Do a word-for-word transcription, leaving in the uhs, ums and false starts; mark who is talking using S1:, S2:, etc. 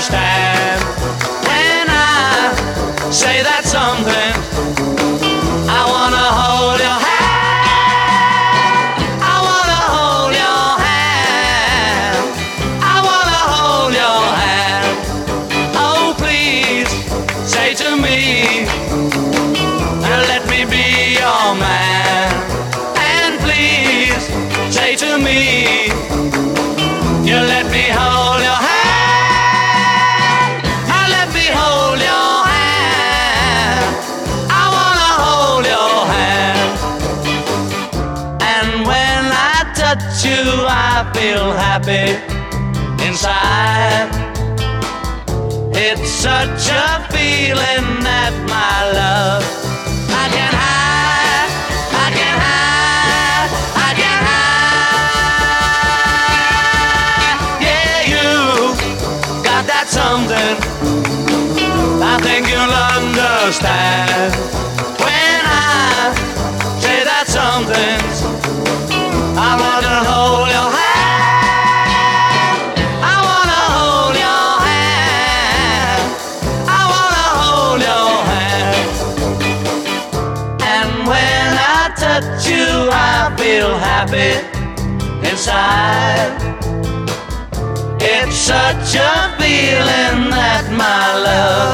S1: understand when I say that something. I wanna hold your hand. I wanna hold your hand. I wanna hold your hand. Oh, please say to me, let me be your man. And please say to me, you let me hold your hand. I let me hold your hand. I wanna hold your hand. And when I touch you, I feel happy inside. It's such a feeling that my love I can hide, I can hide, I can hide. Yeah, you got that something I think you'll understand when I say that something. I wanna hold your hand. I wanna hold your hand. I wanna hold your hand. And when I touch you, I feel happy inside. It's such a feeling that my love